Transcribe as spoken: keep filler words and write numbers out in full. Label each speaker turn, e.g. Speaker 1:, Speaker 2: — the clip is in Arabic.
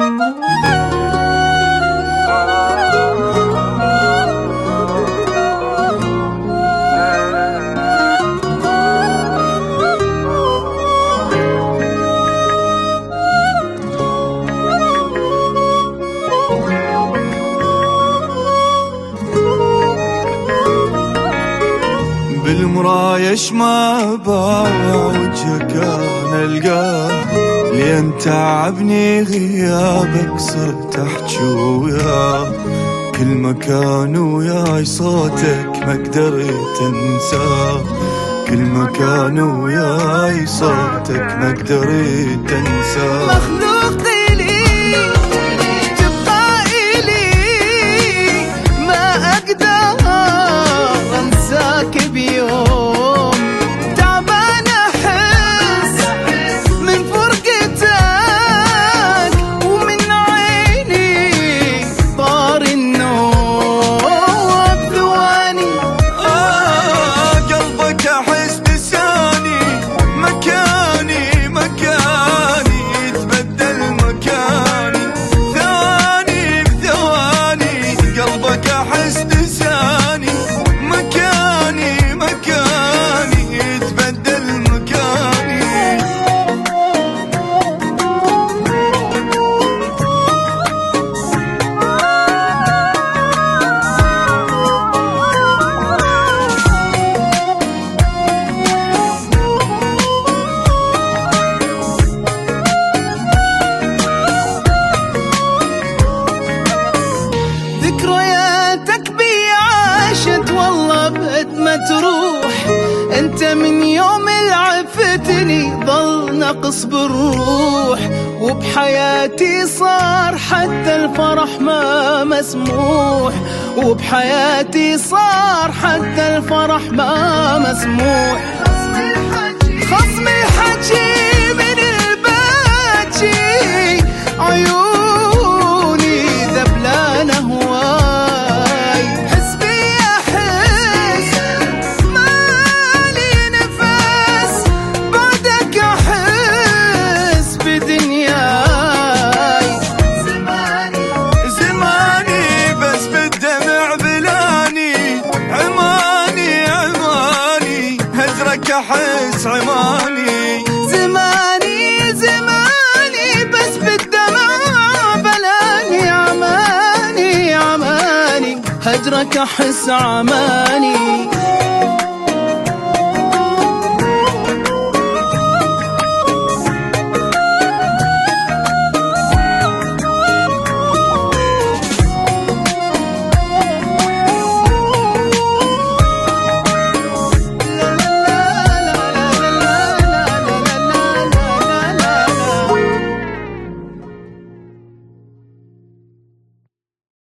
Speaker 1: بالمرايش ما باع وجهك انا القاه، لين تعبني غيابك صرت احجي وياه، كل مكان وياي صوتك ما قدرت انساه، كل مكان وياي صوتك ما قدرت انساه.
Speaker 2: مخلوق إلي تبقى إلي، ما أقدر أنساك بيوم، تعبان أحس من فرقتك ومن عيني طار النوم بثواني.
Speaker 1: آه قلبك أحس لساني، مكاني مكاني يتبدل مكاني، ثواني بثواني قلبك أحس لساني، مكاني مكاني يتبدل مكاني.
Speaker 2: ذكرياتك بي عاشت والله بقد ما تروح، انت من يوم العفتني ضل نقص بالروح، وبحياتي صار حتى الفرح ما مسموح، وبحياتي صار حتى الفرح ما مسموح. خصم الحكي من الباجي عيوني ذبلان هواي، حسبي احس مالي نفس بعدك احس بدنياي.
Speaker 1: زماني زماني بس بالدمع بلاني، عماني عماني هجرك احس عماني.
Speaker 2: زماني زماني بس بالدمع بلاني، عماني عماني هجرك احس عماني.